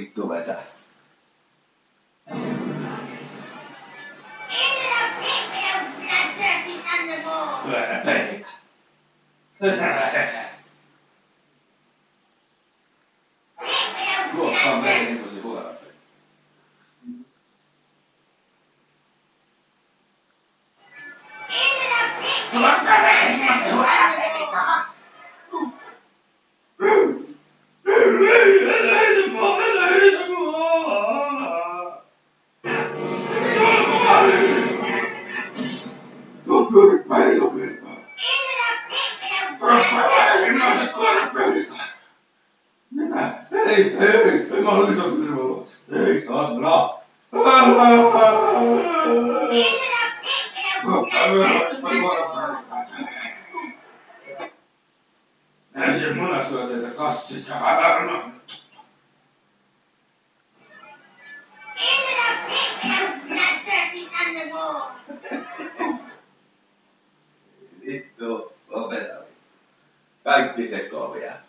vittu vetää. Luokkaan meni tosi huolella. Ei mahdollista kyllä. Ei Sandra. Näin se munasyöteitä kassit ja hävärmä. Vittu, lopeta. Kaikki sekoo vielä.